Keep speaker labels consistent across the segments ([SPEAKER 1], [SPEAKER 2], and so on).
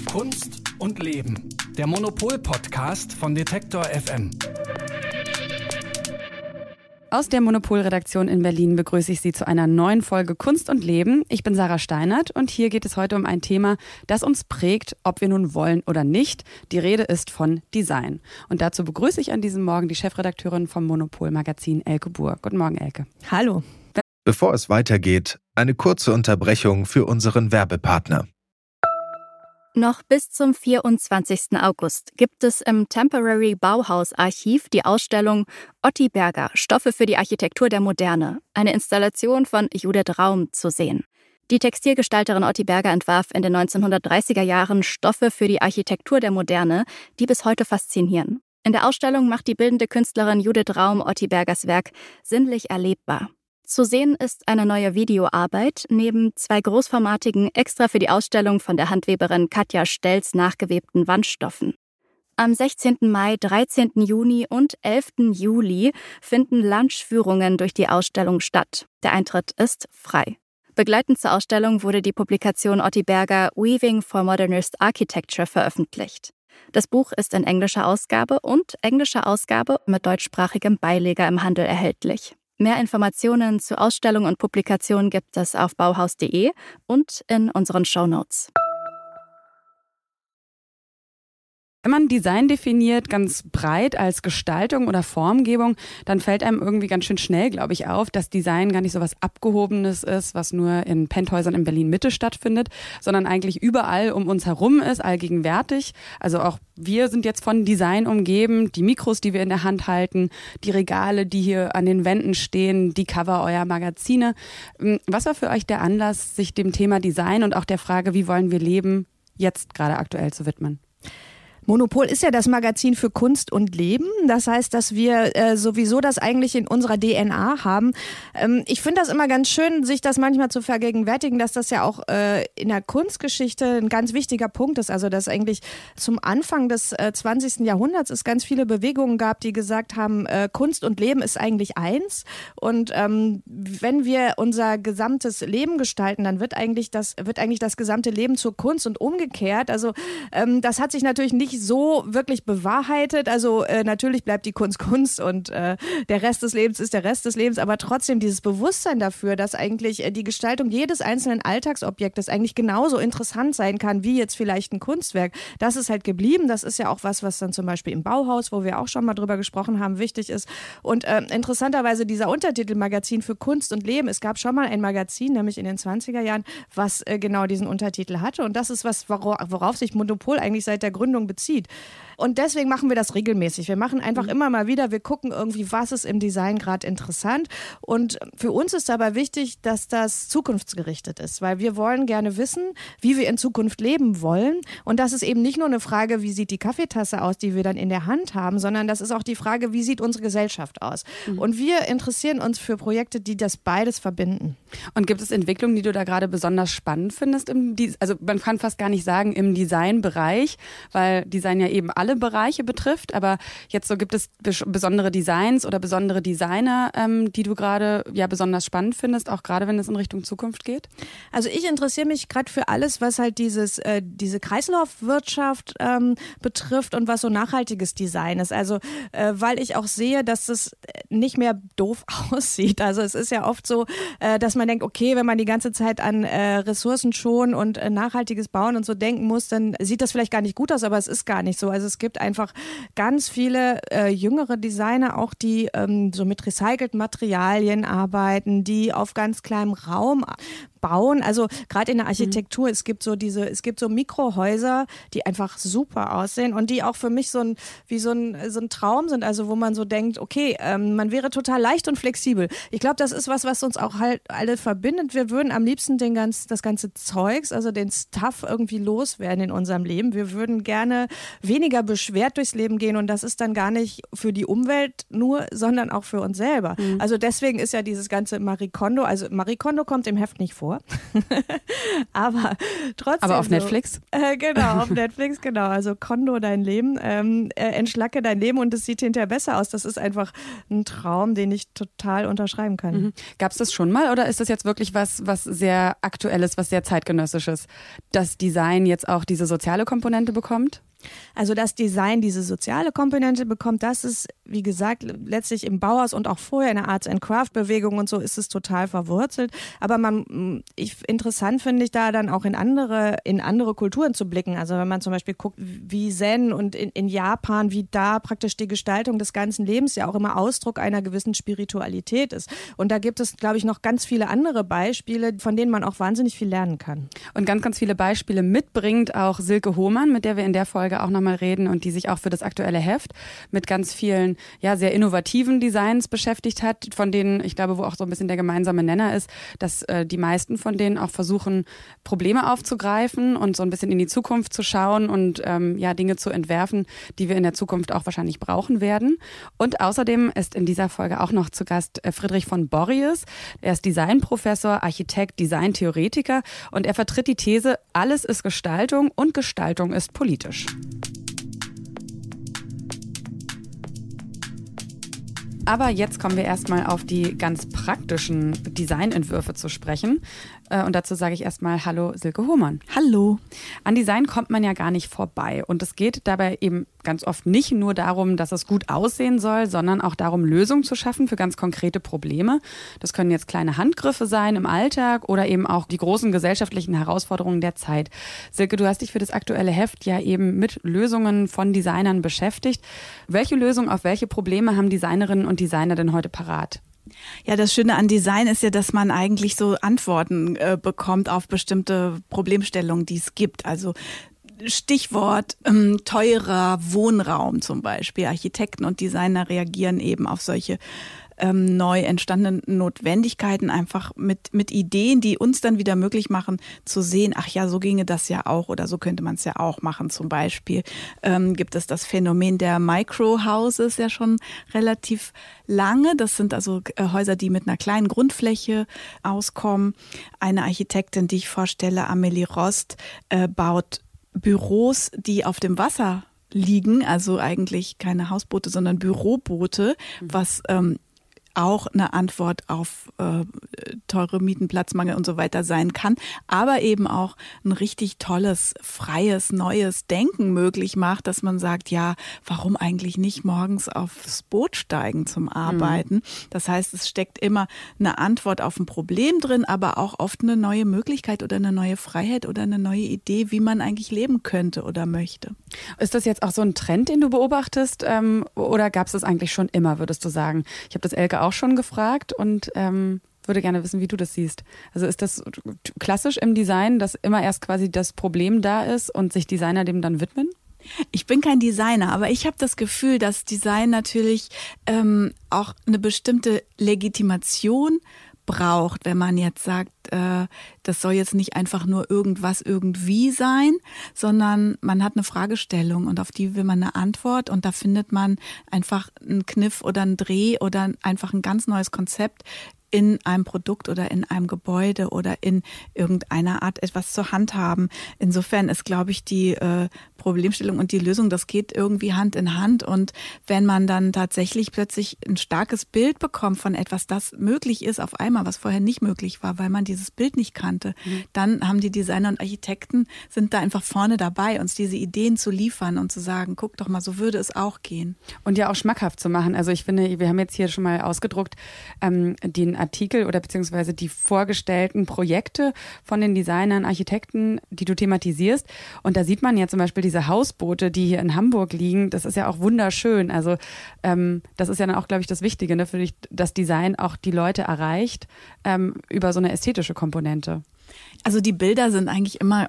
[SPEAKER 1] Kunst und Leben. Der Monopol-Podcast von Detektor FM.
[SPEAKER 2] Aus der Monopol-Redaktion in Berlin begrüße ich Sie zu einer neuen Folge Kunst und Leben. Ich bin Sarah Steinert und hier geht es heute um ein Thema, das uns prägt, ob wir nun wollen oder nicht. Die Rede ist von Design. Und dazu begrüße ich an diesem Morgen die Chefredakteurin vom Monopol-Magazin Elke Buhr. Guten Morgen, Elke.
[SPEAKER 3] Hallo.
[SPEAKER 4] Bevor es weitergeht, eine kurze Unterbrechung für unseren Werbepartner.
[SPEAKER 3] Noch bis zum 24. August gibt es im Temporary Bauhaus Archiv die Ausstellung Otti Berger – Stoffe für die Architektur der Moderne, eine Installation von Judith Raum zu sehen. Die Textilgestalterin Otti Berger entwarf in den 1930er Jahren Stoffe für die Architektur der Moderne, die bis heute faszinieren. In der Ausstellung macht die bildende Künstlerin Judith Raum Otti Bergers Werk sinnlich erlebbar. Zu sehen ist eine neue Videoarbeit neben zwei großformatigen, extra für die Ausstellung von der Handweberin Katja Stelz nachgewebten Wandstoffen. Am 16. Mai, 13. Juni und 11. Juli finden Lunchführungen durch die Ausstellung statt. Der Eintritt ist frei. Begleitend zur Ausstellung wurde die Publikation Otti Berger Weaving for Modernist Architecture veröffentlicht. Das Buch ist in englischer Ausgabe und englischer Ausgabe mit deutschsprachigem Beileger im Handel erhältlich. Mehr Informationen zu Ausstellung und Publikation gibt es auf bauhaus.de und in unseren Shownotes.
[SPEAKER 2] Wenn man Design definiert, ganz breit als Gestaltung oder Formgebung, dann fällt einem irgendwie ganz schön schnell, glaube ich, auf, dass Design gar nicht so was Abgehobenes ist, was nur in Penthäusern in Berlin-Mitte stattfindet, sondern eigentlich überall um uns herum ist, allgegenwärtig. Also auch wir sind jetzt von Design umgeben, die Mikros, die wir in der Hand halten, die Regale, die hier an den Wänden stehen, die Cover eurer Magazine. Was war für euch der Anlass, sich dem Thema Design und auch der Frage, wie wollen wir leben, jetzt gerade aktuell zu widmen?
[SPEAKER 5] Monopol ist ja das Magazin für Kunst und Leben. Das heißt, dass wir sowieso das eigentlich in unserer DNA haben. Ich finde das immer ganz schön, sich das manchmal zu vergegenwärtigen, dass das ja auch in der Kunstgeschichte ein ganz wichtiger Punkt ist. Also dass eigentlich zum Anfang des 20. Jahrhunderts es ganz viele Bewegungen gab, die gesagt haben, Kunst und Leben ist eigentlich eins. Und wenn wir unser gesamtes Leben gestalten, dann wird eigentlich das gesamte Leben zur Kunst und umgekehrt. Also das hat sich natürlich nicht so wirklich bewahrheitet. Also natürlich bleibt die Kunst Kunst und der Rest des Lebens ist der Rest des Lebens, aber trotzdem dieses Bewusstsein dafür, dass eigentlich die Gestaltung jedes einzelnen Alltagsobjektes eigentlich genauso interessant sein kann, wie jetzt vielleicht ein Kunstwerk, das ist halt geblieben. Das ist ja auch was dann zum Beispiel im Bauhaus, wo wir auch schon mal drüber gesprochen haben, wichtig ist. Und interessanterweise dieser Untertitel Magazin für Kunst und Leben, es gab schon mal ein Magazin, nämlich in den 20er Jahren, was genau diesen Untertitel hatte und das ist was, worauf sich Monopol eigentlich seit der Gründung bezieht. Und deswegen machen wir das regelmäßig. Wir machen einfach immer mal wieder, wir gucken irgendwie, was ist im Design gerade interessant. Und für uns ist dabei wichtig, dass das zukunftsgerichtet ist, weil wir wollen gerne wissen, wie wir in Zukunft leben wollen. Und das ist eben nicht nur eine Frage, wie sieht die Kaffeetasse aus, die wir dann in der Hand haben, sondern das ist auch die Frage, wie sieht unsere Gesellschaft aus. Und wir interessieren uns für Projekte, die das beides verbinden.
[SPEAKER 2] Und gibt es Entwicklungen, die du da gerade besonders spannend findest? Also man kann fast gar nicht sagen im Designbereich, weil Design ja eben alle Bereiche betrifft, aber jetzt so gibt es besondere Designs oder besondere Designer, die du gerade ja besonders spannend findest, auch gerade wenn es in Richtung Zukunft geht?
[SPEAKER 5] Also ich interessiere mich gerade für alles, was halt diese Kreislaufwirtschaft betrifft und was so nachhaltiges Design ist. Also weil ich auch sehe, dass es nicht mehr doof aussieht. Also es ist ja oft so, dass man denkt, okay, wenn man die ganze Zeit an Ressourcen schonen und nachhaltiges Bauen und so denken muss, dann sieht das vielleicht gar nicht gut aus, aber es ist gar nicht so. Also es gibt einfach ganz viele jüngere Designer, auch die so mit recycelten Materialien arbeiten, die auf ganz kleinem Raum bauen. Also gerade in der Architektur, es gibt so Mikrohäuser, die einfach super aussehen und die auch für mich so ein Traum sind, also wo man so denkt, okay, man wäre total leicht und flexibel. Ich glaube, das ist was uns auch halt alle verbindet. Wir würden am liebsten das ganze Zeugs, also den Stuff irgendwie loswerden in unserem Leben. Wir würden gerne weniger beschwert durchs Leben gehen und das ist dann gar nicht für die Umwelt nur, sondern auch für uns selber. Also deswegen ist ja dieses ganze Marie Kondo, also Marie Kondo kommt im Heft nicht vor, vor. Aber trotzdem.
[SPEAKER 2] Aber auf Netflix?
[SPEAKER 5] Genau, auf Netflix, genau. Also Kondo dein Leben, entschlacke dein Leben und es sieht hinterher besser aus. Das ist einfach ein Traum, den ich total unterschreiben kann.
[SPEAKER 2] Mhm. Gab es das schon mal oder ist das jetzt wirklich was sehr Aktuelles, was sehr zeitgenössisches, dass Design jetzt auch diese soziale Komponente bekommt?
[SPEAKER 5] Also das Design diese soziale Komponente bekommt, das ist, wie gesagt, letztlich im Bauhaus und auch vorher in der Arts-and-Craft-Bewegung und so ist es total verwurzelt. Aber interessant finde ich da dann auch in andere Kulturen zu blicken. Also wenn man zum Beispiel guckt, wie Zen und in Japan, wie da praktisch die Gestaltung des ganzen Lebens ja auch immer Ausdruck einer gewissen Spiritualität ist. Und da gibt es, glaube ich, noch ganz viele andere Beispiele, von denen man auch wahnsinnig viel lernen kann.
[SPEAKER 2] Und ganz, ganz viele Beispiele mitbringt auch Silke Hohmann, mit der wir in der Folge auch nochmal reden und die sich auch für das aktuelle Heft mit ganz vielen, ja, sehr innovativen Designs beschäftigt hat, von denen, ich glaube, wo auch so ein bisschen der gemeinsame Nenner ist, dass die meisten von denen auch versuchen, Probleme aufzugreifen und so ein bisschen in die Zukunft zu schauen und Dinge zu entwerfen, die wir in der Zukunft auch wahrscheinlich brauchen werden. Und außerdem ist in dieser Folge auch noch zu Gast Friedrich von Borries. Er ist Designprofessor, Architekt, Designtheoretiker und er vertritt die These, alles ist Gestaltung und Gestaltung ist politisch. Aber jetzt kommen wir erstmal auf die ganz praktischen Designentwürfe zu sprechen. Und dazu sage ich erstmal Hallo Silke Hohmann.
[SPEAKER 6] Hallo.
[SPEAKER 2] An Design kommt man ja gar nicht vorbei. Und es geht dabei eben ganz oft nicht nur darum, dass es gut aussehen soll, sondern auch darum, Lösungen zu schaffen für ganz konkrete Probleme. Das können jetzt kleine Handgriffe sein im Alltag oder eben auch die großen gesellschaftlichen Herausforderungen der Zeit. Silke, du hast dich für das aktuelle Heft ja eben mit Lösungen von Designern beschäftigt. Welche Lösung auf welche Probleme haben Designerinnen und Designer denn heute parat?
[SPEAKER 6] Ja, das Schöne an Design ist ja, dass man eigentlich so Antworten bekommt auf bestimmte Problemstellungen, die es gibt. Also Stichwort teurer Wohnraum zum Beispiel. Architekten und Designer reagieren eben auf solche neu entstandenen Notwendigkeiten einfach mit Ideen, die uns dann wieder möglich machen zu sehen, ach ja, so ginge das ja auch oder so könnte man es ja auch machen. Zum Beispiel gibt es das Phänomen der Microhouses ja schon relativ lange. Das sind also Häuser, die mit einer kleinen Grundfläche auskommen. Eine Architektin, die ich vorstelle, Amelie Rost, baut Büros, die auf dem Wasser liegen, also eigentlich keine Hausboote, sondern Büroboote, was auch eine Antwort auf teure Mieten, Platzmangel und so weiter sein kann, aber eben auch ein richtig tolles, freies, neues Denken möglich macht, dass man sagt, ja, warum eigentlich nicht morgens aufs Boot steigen zum Arbeiten? Das heißt, es steckt immer eine Antwort auf ein Problem drin, aber auch oft eine neue Möglichkeit oder eine neue Freiheit oder eine neue Idee, wie man eigentlich leben könnte oder möchte.
[SPEAKER 2] Ist das jetzt auch so ein Trend, den du beobachtest, oder gab es das eigentlich schon immer, würdest du sagen? Ich habe das Elke auch schon gefragt und würde gerne wissen, wie du das siehst. Also ist das klassisch im Design, dass immer erst quasi das Problem da ist und sich Designer dem dann widmen?
[SPEAKER 6] Ich bin kein Designer, aber ich habe das Gefühl, dass Design natürlich auch eine bestimmte Legitimation braucht, wenn man jetzt sagt, das soll jetzt nicht einfach nur irgendwas irgendwie sein, sondern man hat eine Fragestellung und auf die will man eine Antwort und da findet man einfach einen Kniff oder einen Dreh oder einfach ein ganz neues Konzept in einem Produkt oder in einem Gebäude oder in irgendeiner Art etwas zur handhaben. Insofern ist, glaube ich, die Problemstellung und die Lösung, das geht irgendwie Hand in Hand. Und wenn man dann tatsächlich plötzlich ein starkes Bild bekommt von etwas, das möglich ist auf einmal, was vorher nicht möglich war, weil man dieses Bild nicht kannte, dann haben die Designer und Architekten, sind da einfach vorne dabei, uns diese Ideen zu liefern und zu sagen, guck doch mal, so würde es auch gehen.
[SPEAKER 2] Und ja auch schmackhaft zu machen. Also ich finde, wir haben jetzt hier schon mal ausgedruckt, den Artikel oder beziehungsweise die vorgestellten Projekte von den Designern, Architekten, die du thematisierst. Und da sieht man ja zum Beispiel diese Hausboote, die hier in Hamburg liegen. Das ist ja auch wunderschön. Also das ist ja dann auch, glaube ich, das Wichtige, ne, für dich, dass Design auch die Leute erreicht über so eine ästhetische Komponente.
[SPEAKER 6] Also die Bilder sind eigentlich immer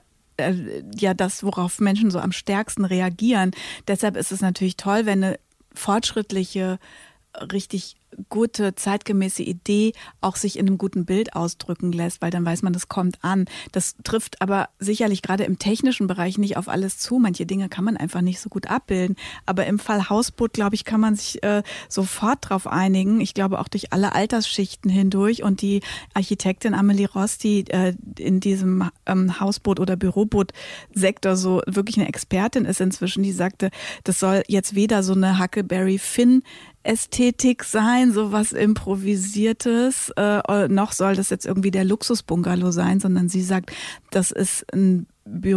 [SPEAKER 6] ja das, worauf Menschen so am stärksten reagieren. Deshalb ist es natürlich toll, wenn eine fortschrittliche, richtig gute, zeitgemäße Idee auch sich in einem guten Bild ausdrücken lässt, weil dann weiß man, das kommt an. Das trifft aber sicherlich gerade im technischen Bereich nicht auf alles zu. Manche Dinge kann man einfach nicht so gut abbilden. Aber im Fall Hausboot, glaube ich, kann man sich sofort drauf einigen. Ich glaube auch durch alle Altersschichten hindurch. Und die Architektin Amelie Ross, die in diesem Hausboot- oder Büroboot-Sektor so wirklich eine Expertin ist inzwischen, die sagte, das soll jetzt weder so eine Huckleberry Finn Ästhetik sein, so was Improvisiertes, noch soll das jetzt irgendwie der Luxusbungalow sein, sondern sie sagt, das ist ein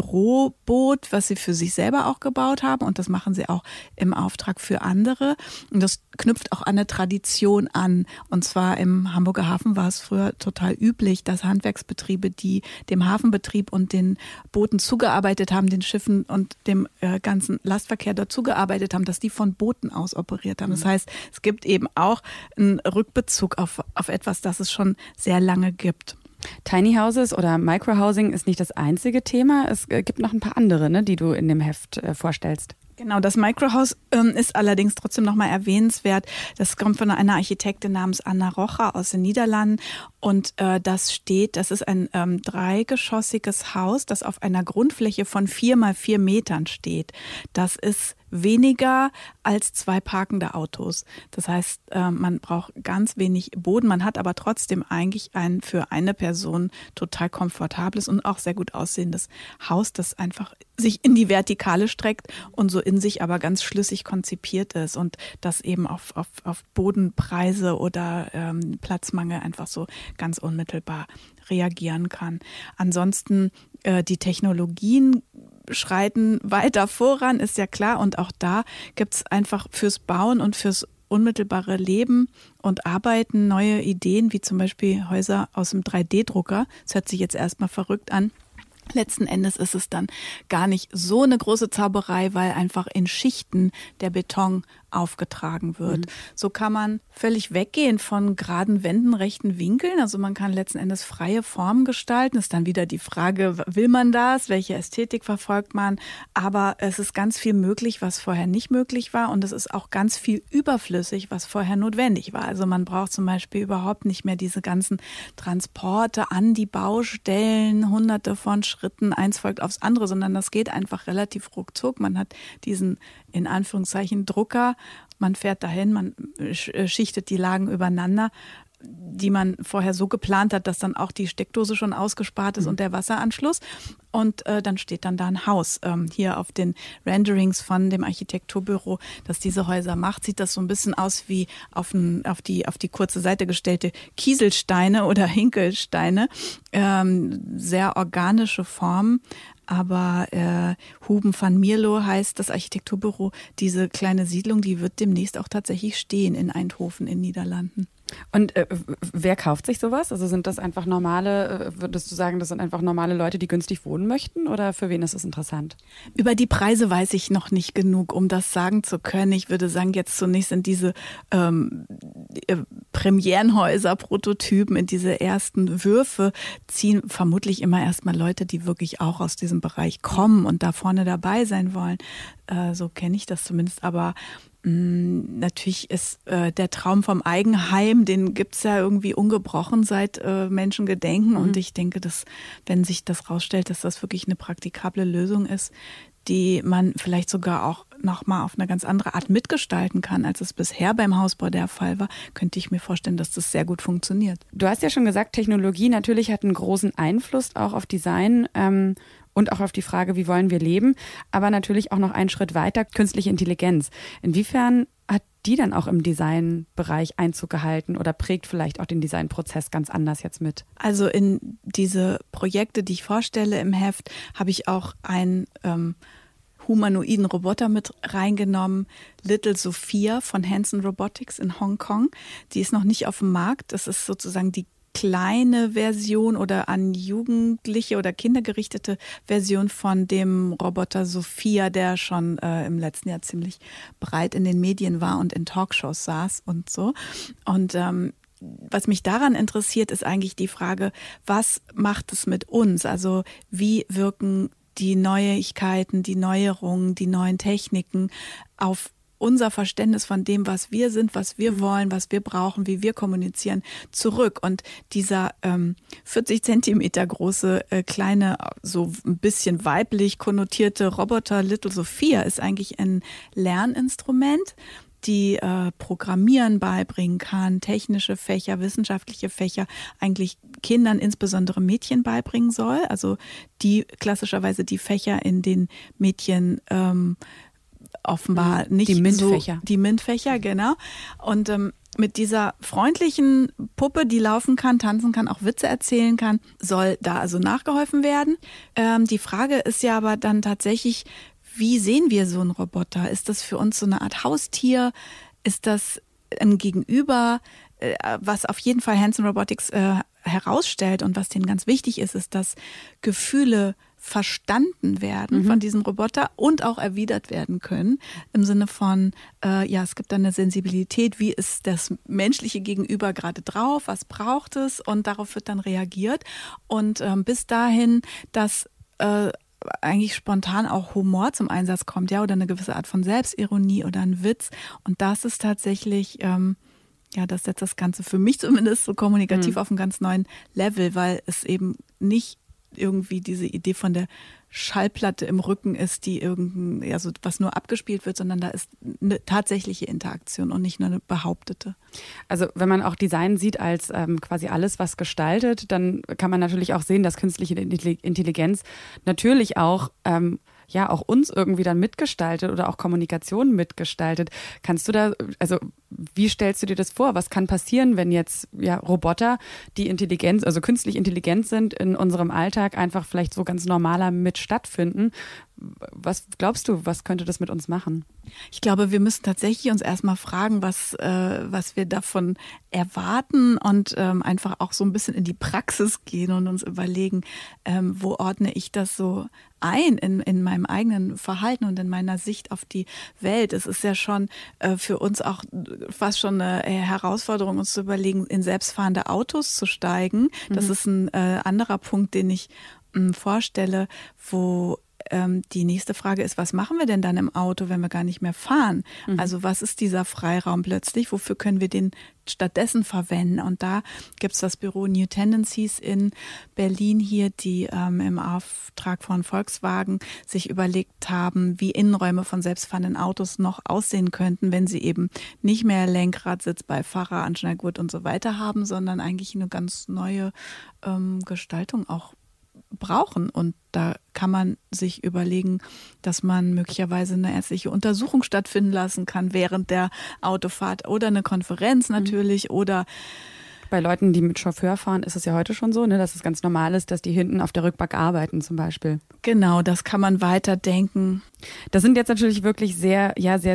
[SPEAKER 6] Büroboot, was sie für sich selber auch gebaut haben und das machen sie auch im Auftrag für andere und das knüpft auch an eine Tradition an und zwar im Hamburger Hafen war es früher total üblich, dass Handwerksbetriebe, die dem Hafenbetrieb und den Booten zugearbeitet haben, den Schiffen und dem ganzen Lastverkehr dazu gearbeitet haben, dass die von Booten aus operiert haben. Das heißt, es gibt eben auch einen Rückbezug auf etwas, das es schon sehr lange gibt.
[SPEAKER 2] Tiny Houses oder Microhousing ist nicht das einzige Thema. Es gibt noch ein paar andere, ne, die du in dem Heft vorstellst.
[SPEAKER 6] Genau, das Microhouse ist allerdings trotzdem nochmal erwähnenswert. Das kommt von einer Architektin namens Anna Rocha aus den Niederlanden und das ist ein dreigeschossiges Haus, das auf einer Grundfläche von 4 mal 4 Metern steht. Das ist weniger als 2 parkende Autos. Das heißt, man braucht ganz wenig Boden. Man hat aber trotzdem eigentlich ein für eine Person total komfortables und auch sehr gut aussehendes Haus, das einfach sich in die Vertikale streckt und so in sich aber ganz schlüssig konzipiert ist und das eben auf Bodenpreise oder Platzmangel einfach so ganz unmittelbar reagieren kann. Ansonsten die Technologien schreiten weiter voran, ist ja klar. Und auch da gibt es einfach fürs Bauen und fürs unmittelbare Leben und Arbeiten neue Ideen, wie zum Beispiel Häuser aus dem 3D-Drucker. Das hört sich jetzt erstmal verrückt an. Letzten Endes ist es dann gar nicht so eine große Zauberei, weil einfach in Schichten der Beton aufgetragen wird. So kann man völlig weggehen von geraden Wänden, rechten Winkeln. Also man kann letzten Endes freie Formen gestalten. Ist dann wieder die Frage, will man das? Welche Ästhetik verfolgt man? Aber es ist ganz viel möglich, was vorher nicht möglich war. Und es ist auch ganz viel überflüssig, was vorher notwendig war. Also man braucht zum Beispiel überhaupt nicht mehr diese ganzen Transporte an die Baustellen, hunderte von Schritten, eins folgt aufs andere, sondern das geht einfach relativ ruckzuck. Man hat diesen, in Anführungszeichen, Drucker. Man fährt dahin, man schichtet die Lagen übereinander, die man vorher so geplant hat, dass dann auch die Steckdose schon ausgespart ist und der Wasseranschluss. Und dann steht dann da ein Haus. Hier auf den Renderings von dem Architekturbüro, das diese Häuser macht, sieht das so ein bisschen aus wie auf die kurze Seite gestellte Kieselsteine oder Hinkelsteine. Sehr organische Formen. Aber Huben van Mierlo heißt das Architekturbüro. Diese kleine Siedlung, die wird demnächst auch tatsächlich stehen in Eindhoven in Niederlanden.
[SPEAKER 2] Und wer kauft sich sowas? Also sind das einfach normale, würdest du sagen, das sind einfach normale Leute, die günstig wohnen möchten? Oder für wen ist das interessant?
[SPEAKER 6] Über die Preise weiß ich noch nicht genug, um das sagen zu können. Ich würde sagen, jetzt zunächst sind diese Premierenhäuser, Prototypen, in diese ersten Würfe ziehen vermutlich immer erstmal Leute, die wirklich auch aus diesem Bereich kommen und da vorne dabei sein wollen. So kenne ich das zumindest, aber natürlich ist der Traum vom Eigenheim, den gibt's ja irgendwie ungebrochen seit Menschen gedenken. Und ich denke, dass, wenn sich das rausstellt, dass das wirklich eine praktikable Lösung ist, die man vielleicht sogar auch nochmal auf eine ganz andere Art mitgestalten kann, als es bisher beim Hausbau der Fall war, könnte ich mir vorstellen, dass das sehr gut funktioniert.
[SPEAKER 2] Du hast ja schon gesagt, Technologie natürlich hat einen großen Einfluss auch auf Design und auch auf die Frage, wie wollen wir leben, aber natürlich auch noch einen Schritt weiter, künstliche Intelligenz. Inwiefern hat die dann auch im Designbereich Einzug gehalten oder prägt vielleicht auch den Designprozess ganz anders jetzt mit?
[SPEAKER 6] Also in diese Projekte, die ich vorstelle im Heft, habe ich auch einen humanoiden Roboter mit reingenommen, Little Sophia von Hanson Robotics in Hongkong. Die ist noch nicht auf dem Markt. Das ist sozusagen die kleine Version oder an Jugendliche oder Kinder gerichtete Version von dem Roboter Sophia, der schon im letzten Jahr ziemlich breit in den Medien war und in Talkshows saß und so. Und was mich daran interessiert, ist eigentlich die Frage, was macht es mit uns? Also wie wirken die Neuigkeiten, die Neuerungen, die neuen Techniken auf unser Verständnis von dem, was wir sind, was wir wollen, was wir brauchen, wie wir kommunizieren, zurück. Und dieser 40 Zentimeter große, kleine, so ein bisschen weiblich konnotierte Roboter Little Sophia ist eigentlich ein Lerninstrument, die Programmieren beibringen kann, technische Fächer, wissenschaftliche Fächer, eigentlich Kindern, insbesondere Mädchen, beibringen soll. Also die klassischerweise die Fächer, in denen Mädchen offenbar nicht
[SPEAKER 2] die MINT-Fächer.
[SPEAKER 6] so, die MINT-Fächer, genau. Und mit dieser freundlichen Puppe, die laufen kann, tanzen kann, auch Witze erzählen kann, soll da also nachgeholfen werden. Die Frage ist ja aber dann tatsächlich, wie sehen wir so einen Roboter? Ist das für uns so eine Art Haustier? Ist das ein Gegenüber? Was auf jeden Fall Hanson Robotics herausstellt und was denen ganz wichtig ist, ist, dass Gefühle verstanden werden von diesem Roboter und auch erwidert werden können. Im Sinne von, es gibt dann eine Sensibilität, wie ist das menschliche Gegenüber gerade drauf, was braucht es, und darauf wird dann reagiert. Und bis dahin, dass eigentlich spontan auch Humor zum Einsatz kommt, ja, oder eine gewisse Art von Selbstironie oder ein Witz. Und das ist tatsächlich, das setzt das Ganze für mich zumindest so kommunikativ auf einen ganz neuen Level, weil es eben nicht irgendwie diese Idee von der Schallplatte im Rücken ist, die was nur abgespielt wird, sondern da ist eine tatsächliche Interaktion und nicht nur eine behauptete.
[SPEAKER 2] Also wenn man auch Design sieht als quasi alles, was gestaltet, dann kann man natürlich auch sehen, dass künstliche Intelligenz natürlich auch auch uns irgendwie dann mitgestaltet oder auch Kommunikation mitgestaltet. Kannst du da, also wie stellst du dir das vor? Was kann passieren, wenn jetzt Roboter, die Intelligenz, also künstlich intelligent sind, in unserem Alltag einfach vielleicht so ganz normaler mit stattfinden? Was glaubst du, was könnte das mit uns machen?
[SPEAKER 6] Ich glaube, wir müssen tatsächlich uns erstmal fragen, was wir davon erwarten und einfach auch so ein bisschen in die Praxis gehen und uns überlegen, wo ordne ich das so ein in meinem eigenen Verhalten und in meiner Sicht auf die Welt. Es ist ja schon für uns auch fast schon eine Herausforderung, uns zu überlegen, in selbstfahrende Autos zu steigen. Das ist ein anderer Punkt, den ich vorstelle, wo die nächste Frage ist, was machen wir denn dann im Auto, wenn wir gar nicht mehr fahren? Also was ist dieser Freiraum plötzlich? Wofür können wir den stattdessen verwenden? Und da gibt es das Büro New Tendencies in Berlin hier, die im Auftrag von Volkswagen sich überlegt haben, wie Innenräume von selbstfahrenden Autos noch aussehen könnten, wenn sie eben nicht mehr Lenkrad, Sitzbeifahrer, Anschnallgurt und so weiter haben, sondern eigentlich eine ganz neue Gestaltung auch brauchen. Und da kann man sich überlegen, dass man möglicherweise eine ärztliche Untersuchung stattfinden lassen kann während der Autofahrt oder eine Konferenz natürlich oder
[SPEAKER 2] bei Leuten, die mit Chauffeur fahren, ist es ja heute schon so, dass es ganz normal ist, dass die hinten auf der Rückbank arbeiten zum Beispiel.
[SPEAKER 6] Genau, das kann man weiterdenken.
[SPEAKER 2] Das sind jetzt natürlich wirklich sehr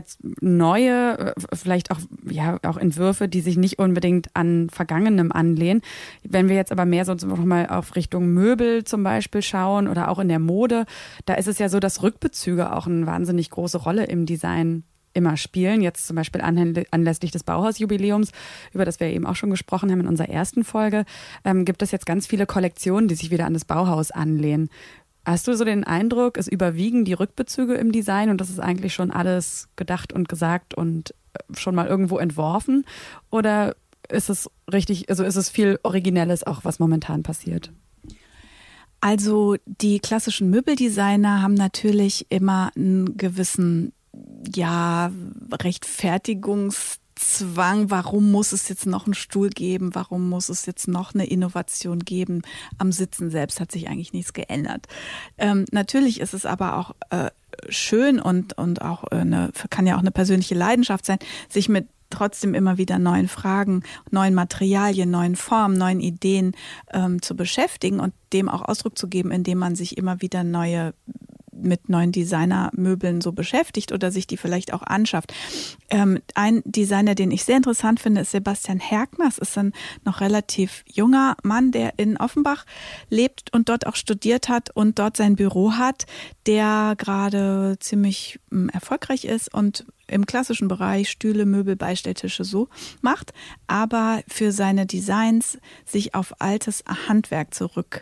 [SPEAKER 2] neue, vielleicht auch Entwürfe, die sich nicht unbedingt an Vergangenem anlehnen. Wenn wir jetzt aber mehr so nochmal auf Richtung Möbel zum Beispiel schauen oder auch in der Mode, da ist es ja so, dass Rückbezüge auch eine wahnsinnig große Rolle im Design immer spielen. Jetzt zum Beispiel anlässlich des Bauhausjubiläums, über das wir eben auch schon gesprochen haben in unserer ersten Folge, gibt es jetzt ganz viele Kollektionen, die sich wieder an das Bauhaus anlehnen. Hast du so den Eindruck, es überwiegen die Rückbezüge im Design und das ist eigentlich schon alles gedacht und gesagt und schon mal irgendwo entworfen? Oder ist es richtig, also ist es viel Originelles auch, was momentan passiert?
[SPEAKER 6] Also die klassischen Möbeldesigner haben natürlich immer einen gewissen Rechtfertigungszwang, warum muss es jetzt noch einen Stuhl geben, warum muss es jetzt noch eine Innovation geben? Am Sitzen selbst hat sich eigentlich nichts geändert. Natürlich ist es aber auch schön und auch kann ja auch eine persönliche Leidenschaft sein, sich mit trotzdem immer wieder neuen Fragen, neuen Materialien, neuen Formen, neuen Ideen zu beschäftigen und dem auch Ausdruck zu geben, indem man sich immer wieder mit neuen Designermöbeln so beschäftigt oder sich die vielleicht auch anschafft. Ein Designer, den ich sehr interessant finde, ist Sebastian Herkner. Das ist ein noch relativ junger Mann, der in Offenbach lebt und dort auch studiert hat und dort sein Büro hat, der gerade ziemlich erfolgreich ist und im klassischen Bereich Stühle, Möbel, Beistelltische so macht, aber für seine Designs sich auf altes Handwerk zurückbezieht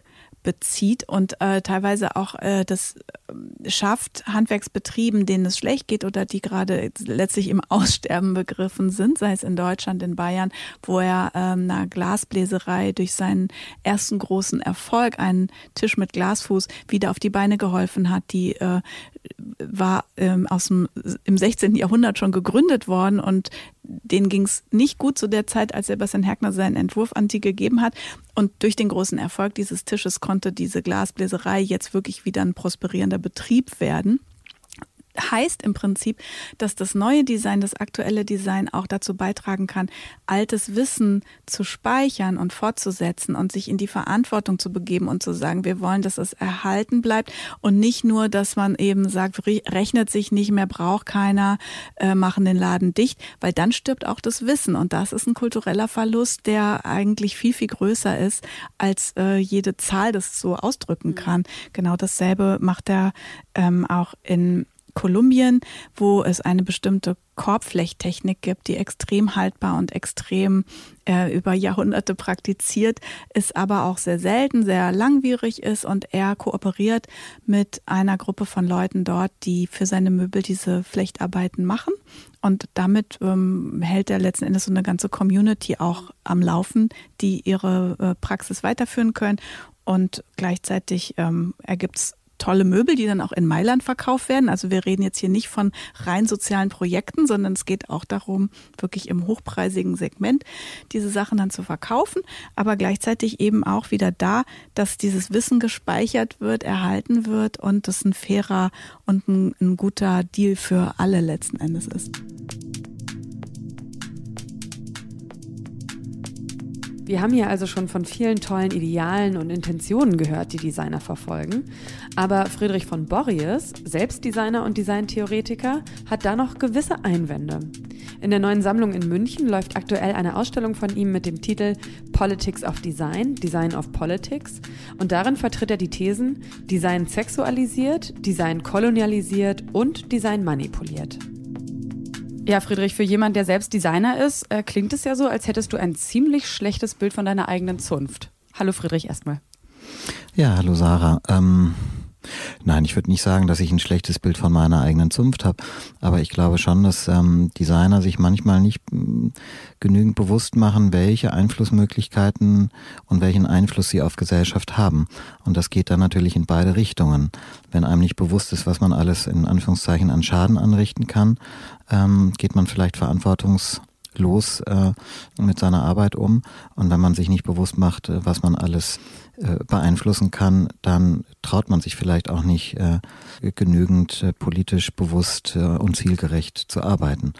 [SPEAKER 6] bezieht und teilweise auch das schafft, Handwerksbetrieben, denen es schlecht geht oder die gerade letztlich im Aussterben begriffen sind, sei es in Deutschland, in Bayern, wo er einer Glasbläserei durch seinen ersten großen Erfolg, einen Tisch mit Glasfuß, wieder auf die Beine geholfen hat. Die war im 16. Jahrhundert schon gegründet worden und denen ging es nicht gut zu der Zeit, als Sebastian Herkner seinen Entwurf an die gegeben hat. Und durch den großen Erfolg dieses Tisches konnte diese Glasbläserei jetzt wirklich wieder ein prosperierender Betrieb werden. Heißt im Prinzip, dass das neue Design, das aktuelle Design auch dazu beitragen kann, altes Wissen zu speichern und fortzusetzen und sich in die Verantwortung zu begeben und zu sagen, wir wollen, dass es erhalten bleibt und nicht nur, dass man eben sagt, rechnet sich nicht mehr, braucht keiner, machen den Laden dicht, weil dann stirbt auch das Wissen und das ist ein kultureller Verlust, der eigentlich viel, viel größer ist, als jede Zahl das so ausdrücken kann. Genau dasselbe macht er auch in Kolumbien, wo es eine bestimmte Korbflechttechnik gibt, die extrem haltbar und extrem über Jahrhunderte praktiziert ist, aber auch sehr selten, sehr langwierig ist und er kooperiert mit einer Gruppe von Leuten dort, die für seine Möbel diese Flechtarbeiten machen und damit hält er letzten Endes so eine ganze Community auch am Laufen, die ihre Praxis weiterführen können und gleichzeitig ergibt es tolle Möbel, die dann auch in Mailand verkauft werden. Also wir reden jetzt hier nicht von rein sozialen Projekten, sondern es geht auch darum, wirklich im hochpreisigen Segment diese Sachen dann zu verkaufen, aber gleichzeitig eben auch wieder da, dass dieses Wissen gespeichert wird, erhalten wird und das ein fairer und ein guter Deal für alle letzten Endes ist.
[SPEAKER 2] Wir haben hier also schon von vielen tollen Idealen und Intentionen gehört, die Designer verfolgen. Aber Friedrich von Borries, selbst Designer und Designtheoretiker, hat da noch gewisse Einwände. In der neuen Sammlung in München läuft aktuell eine Ausstellung von ihm mit dem Titel Politics of Design, Design of Politics. Und darin vertritt er die Thesen Design sexualisiert, Design kolonialisiert und Design manipuliert. Ja, Friedrich, für jemanden, der selbst Designer ist, klingt es ja so, als hättest du ein ziemlich schlechtes Bild von deiner eigenen Zunft. Hallo Friedrich erstmal.
[SPEAKER 7] Ja, hallo Sarah. Nein, ich würde nicht sagen, dass ich ein schlechtes Bild von meiner eigenen Zunft habe, aber ich glaube schon, dass Designer sich manchmal nicht genügend bewusst machen, welche Einflussmöglichkeiten und welchen Einfluss sie auf Gesellschaft haben. Und das geht dann natürlich in beide Richtungen. Wenn einem nicht bewusst ist, was man alles in Anführungszeichen an Schaden anrichten kann, geht man vielleicht verantwortungslos mit seiner Arbeit um. Und wenn man sich nicht bewusst macht, was man alles beeinflussen kann, dann traut man sich vielleicht auch nicht genügend politisch bewusst und zielgerecht zu arbeiten.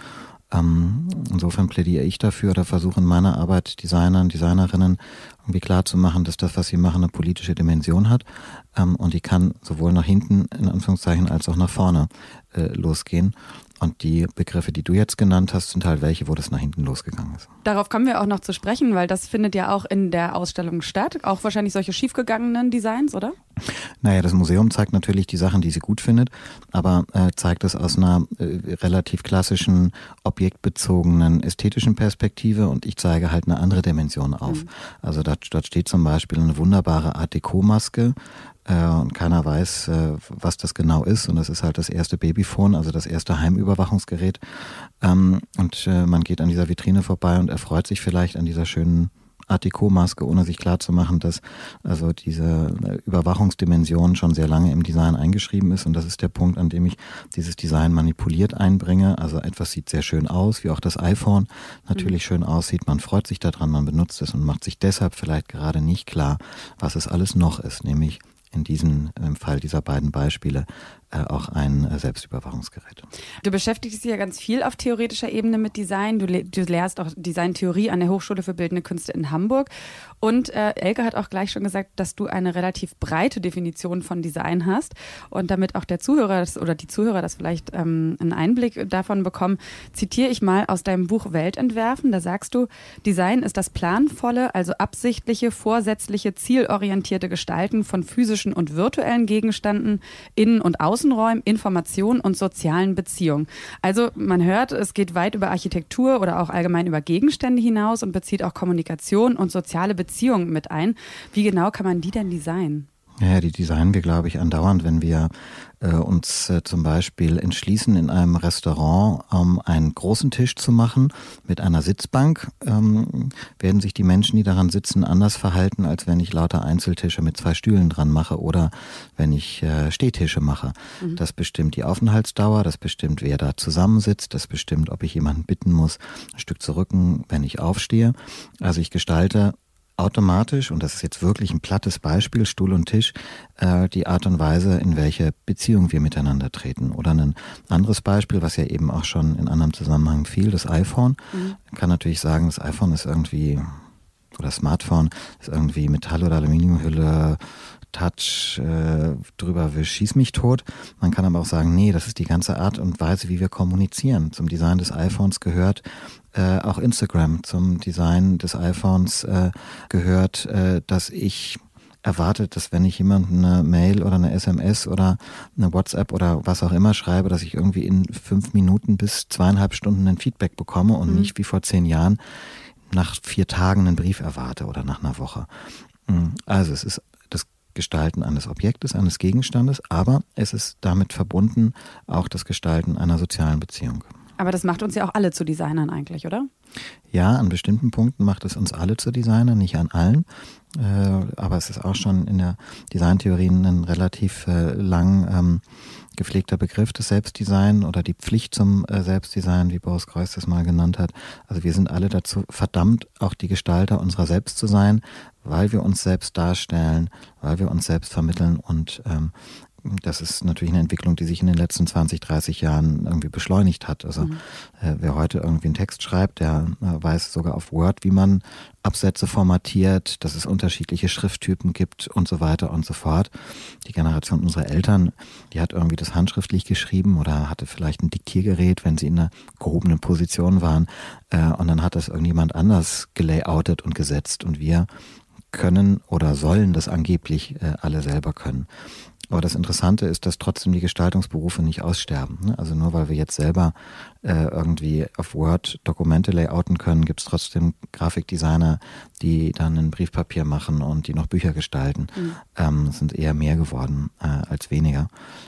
[SPEAKER 7] Insofern plädiere ich dafür oder versuche in meiner Arbeit Designern, Designerinnen irgendwie klarzumachen, dass das, was sie machen, eine politische Dimension hat und die kann sowohl nach hinten in Anführungszeichen als auch nach vorne losgehen. Und die Begriffe, die du jetzt genannt hast, sind halt welche, wo das nach hinten losgegangen ist.
[SPEAKER 2] Darauf kommen wir auch noch zu sprechen, weil das findet ja auch in der Ausstellung statt. Auch wahrscheinlich solche schiefgegangenen Designs, oder?
[SPEAKER 7] Naja, das Museum zeigt natürlich die Sachen, die sie gut findet, aber zeigt es aus einer relativ klassischen, objektbezogenen, ästhetischen Perspektive und ich zeige halt eine andere Dimension auf. Also dort steht zum Beispiel eine wunderbare Art-Deco-Maske, und keiner weiß, was das genau ist. Und das ist halt das erste Babyphone, also das erste Heimüberwachungsgerät. Und man geht an dieser Vitrine vorbei und erfreut sich vielleicht an dieser schönen Art Deco-Maske, ohne sich klarzumachen, dass also diese Überwachungsdimension schon sehr lange im Design eingeschrieben ist. Und das ist der Punkt, an dem ich dieses Design manipuliert einbringe. Also etwas sieht sehr schön aus, wie auch das iPhone natürlich schön aussieht. Man freut sich daran, man benutzt es und macht sich deshalb vielleicht gerade nicht klar, was es alles noch ist, nämlich in diesem Fall dieser beiden Beispiele auch ein Selbstüberwachungsgerät.
[SPEAKER 2] Du beschäftigst dich ja ganz viel auf theoretischer Ebene mit Design. Du lehrst auch Designtheorie an der Hochschule für Bildende Künste in Hamburg. Und Elke hat auch gleich schon gesagt, dass du eine relativ breite Definition von Design hast. Und damit auch der Zuhörer oder die Zuhörer das vielleicht einen Einblick davon bekommen, zitiere ich mal aus deinem Buch Weltentwerfen. Da sagst du, Design ist das planvolle, also absichtliche, vorsätzliche, zielorientierte Gestalten von physischen und virtuellen Gegenständen, Innen- und Außenräumen, Informationen und sozialen Beziehungen. Also man hört, es geht weit über Architektur oder auch allgemein über Gegenstände hinaus und bezieht auch Kommunikation und soziale Beziehungen mit ein. Wie genau kann man die denn designen?
[SPEAKER 7] Ja, die designen wir, glaube ich, andauernd, wenn wir uns zum Beispiel entschließen, in einem Restaurant einen großen Tisch zu machen mit einer Sitzbank, werden sich die Menschen, die daran sitzen, anders verhalten, als wenn ich lauter Einzeltische mit 2 Stühlen dran mache oder wenn ich Stehtische mache. Mhm. Das bestimmt die Aufenthaltsdauer, das bestimmt, wer da zusammensitzt, das bestimmt, ob ich jemanden bitten muss, ein Stück zu rücken, wenn ich aufstehe. Also ich gestalte automatisch, und das ist jetzt wirklich ein plattes Beispiel, Stuhl und Tisch, die Art und Weise, in welche Beziehung wir miteinander treten. Oder ein anderes Beispiel, was ja eben auch schon in anderem Zusammenhang fiel, das iPhone. Man kann natürlich sagen, das iPhone ist irgendwie, oder Smartphone ist irgendwie Metall- oder Aluminiumhülle, Touch, drüber wisch, schieß mich tot. Man kann aber auch sagen, nee, das ist die ganze Art und Weise, wie wir kommunizieren. Zum Design des iPhones gehört auch Instagram. Zum Design des iPhones gehört, dass ich erwarte, dass wenn ich jemandem eine Mail oder eine SMS oder eine WhatsApp oder was auch immer schreibe, dass ich irgendwie in 5 Minuten bis 2,5 Stunden ein Feedback bekomme und nicht wie vor 10 Jahren nach 4 Tagen einen Brief erwarte oder nach einer Woche. Also es ist das Gestalten eines Objektes, eines Gegenstandes, aber es ist damit verbunden auch das Gestalten einer sozialen Beziehung.
[SPEAKER 2] Aber das macht uns ja auch alle zu Designern eigentlich, oder?
[SPEAKER 7] Ja, an bestimmten Punkten macht es uns alle zu Designern, nicht an allen. Aber es ist auch schon in der Designtheorie ein relativ lang gepflegter Begriff des Selbstdesign oder die Pflicht zum Selbstdesign, wie Boris Greuß das mal genannt hat. Also wir sind alle dazu verdammt, auch die Gestalter unserer selbst zu sein, weil wir uns selbst darstellen, weil wir uns selbst vermitteln und das ist natürlich eine Entwicklung, die sich in den letzten 20, 30 Jahren irgendwie beschleunigt hat. Also wer heute irgendwie einen Text schreibt, der weiß sogar auf Word, wie man Absätze formatiert, dass es unterschiedliche Schrifttypen gibt und so weiter und so fort. Die Generation unserer Eltern, die hat irgendwie das handschriftlich geschrieben oder hatte vielleicht ein Diktiergerät, wenn sie in einer gehobenen Position waren. Und dann hat das irgendjemand anders gelayoutet und gesetzt. Und wir können oder sollen das angeblich alle selber können. Aber das Interessante ist, dass trotzdem die Gestaltungsberufe nicht aussterben. Also nur weil wir jetzt selber irgendwie auf Word Dokumente layouten können, gibt es trotzdem Grafikdesigner, die dann ein Briefpapier machen und die noch Bücher gestalten. Es sind eher mehr geworden als weniger.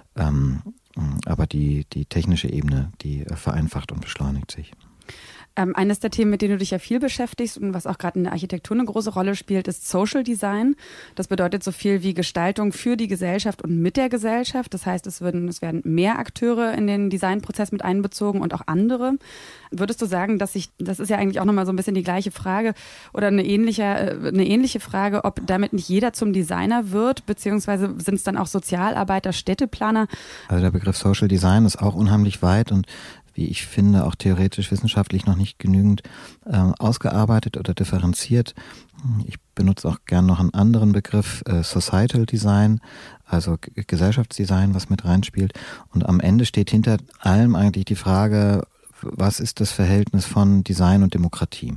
[SPEAKER 7] Aber die technische Ebene, die vereinfacht und beschleunigt sich.
[SPEAKER 2] Eines der Themen, mit denen du dich ja viel beschäftigst und was auch gerade in der Architektur eine große Rolle spielt, ist Social Design. Das bedeutet so viel wie Gestaltung für die Gesellschaft und mit der Gesellschaft. Das heißt, es werden mehr Akteure in den Designprozess mit einbezogen und auch andere. Würdest du sagen, das ist ja eigentlich auch nochmal so ein bisschen die gleiche Frage oder eine ähnliche Frage, ob damit nicht jeder zum Designer wird, beziehungsweise sind es dann auch Sozialarbeiter, Städteplaner?
[SPEAKER 7] Also der Begriff Social Design ist auch unheimlich weit und wie ich finde, auch theoretisch wissenschaftlich noch nicht genügend ausgearbeitet oder differenziert. Ich benutze auch gern noch einen anderen Begriff, Societal Design, also Gesellschaftsdesign, was mit reinspielt. Und am Ende steht hinter allem eigentlich die Frage, was ist das Verhältnis von Design und Demokratie?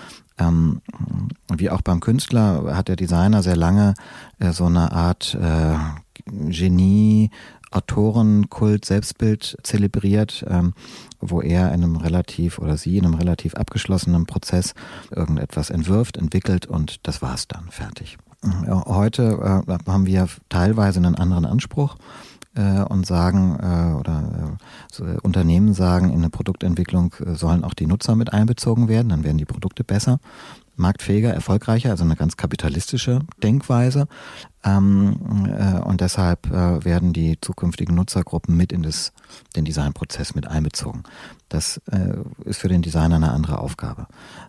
[SPEAKER 7] Wie auch beim Künstler hat der Designer sehr lange so eine Art Genie, Autorenkult, Selbstbild zelebriert, wo er in einem relativ oder sie in einem relativ abgeschlossenen Prozess irgendetwas entwirft, entwickelt und das war's dann, fertig. Heute haben wir teilweise einen anderen Anspruch und sagen Unternehmen sagen, in der Produktentwicklung sollen auch die Nutzer mit einbezogen werden, dann werden die Produkte besser, marktfähiger, erfolgreicher, also eine ganz kapitalistische Denkweise. Und deshalb werden die zukünftigen Nutzergruppen mit in den Designprozess mit einbezogen. Das ist für den Designer eine andere Aufgabe.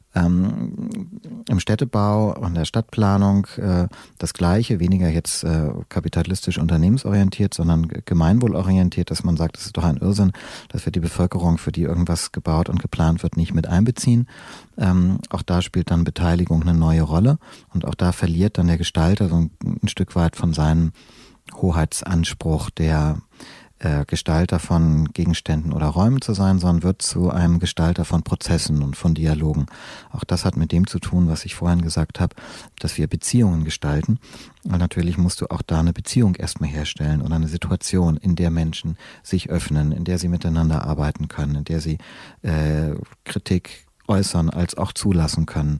[SPEAKER 7] Im Städtebau und der Stadtplanung das Gleiche, weniger jetzt kapitalistisch unternehmensorientiert, sondern gemeinwohlorientiert, dass man sagt, es ist doch ein Irrsinn, dass wir die Bevölkerung, für die irgendwas gebaut und geplant wird, nicht mit einbeziehen. Auch da spielt dann Beteiligung eine neue Rolle und auch da verliert dann der Gestalter so ein Stück weit von seinem Hoheitsanspruch, der Gestalter von Gegenständen oder Räumen zu sein, sondern wird zu einem Gestalter von Prozessen und von Dialogen. Auch das hat mit dem zu tun, was ich vorhin gesagt habe, dass wir Beziehungen gestalten. Und natürlich musst du auch da eine Beziehung erstmal herstellen oder eine Situation, in der Menschen sich öffnen, in der sie miteinander arbeiten können, in der sie Kritik äußern als auch zulassen können.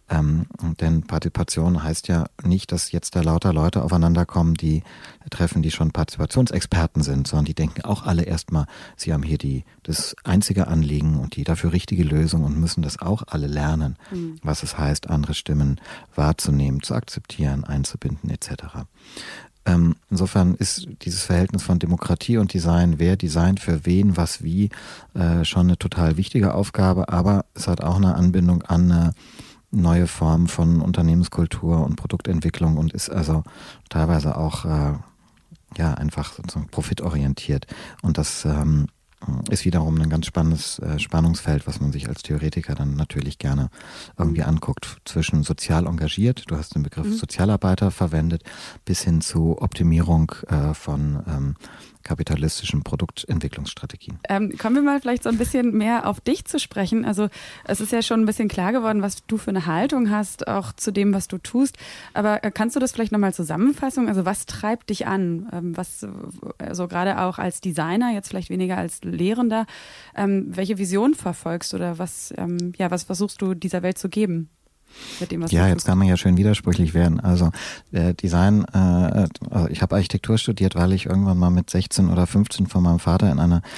[SPEAKER 7] Denn Partizipation heißt ja nicht, dass jetzt da lauter Leute aufeinander kommen, die schon Partizipationsexperten sind, sondern die denken auch alle erstmal, sie haben hier das einzige Anliegen und die dafür richtige Lösung und müssen das auch alle lernen, was es heißt, andere Stimmen wahrzunehmen, zu akzeptieren, einzubinden etc. Insofern ist dieses Verhältnis von Demokratie und Design, wer designt für wen, was wie, schon eine total wichtige Aufgabe, aber es hat auch eine Anbindung an eine neue Form von Unternehmenskultur und Produktentwicklung und ist also teilweise auch einfach sozusagen profitorientiert. Und das ist wiederum ein ganz spannendes Spannungsfeld, was man sich als Theoretiker dann natürlich gerne irgendwie anguckt, zwischen sozial engagiert, du hast den Begriff Sozialarbeiter verwendet, bis hin zu Optimierung von kapitalistischen Produktentwicklungsstrategien.
[SPEAKER 2] Kommen wir mal vielleicht so ein bisschen mehr auf dich zu sprechen. Also es ist ja schon ein bisschen klar geworden, was du für eine Haltung hast, auch zu dem, was du tust. Aber kannst du das vielleicht nochmal zusammenfassen? Also was treibt dich an? Also gerade auch als Designer, jetzt vielleicht weniger als Lehrender, welche Vision verfolgst oder was versuchst du dieser Welt zu geben? Mit dem, was
[SPEAKER 7] jetzt kann man ja schön widersprüchlich werden. Also Design, ich habe Architektur studiert, weil ich irgendwann mal mit 16 oder 15 von meinem Vater in einer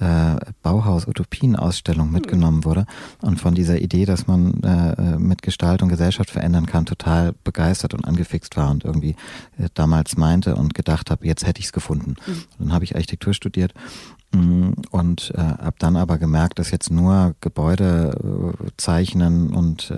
[SPEAKER 7] Bauhaus-Utopien-Ausstellung mitgenommen wurde und von dieser Idee, dass man mit Gestaltung Gesellschaft verändern kann, total begeistert und angefixt war und irgendwie damals meinte und gedacht habe, jetzt hätte ich es gefunden. Dann habe ich Architektur studiert und habe dann aber gemerkt, dass jetzt nur Gebäude zeichnen und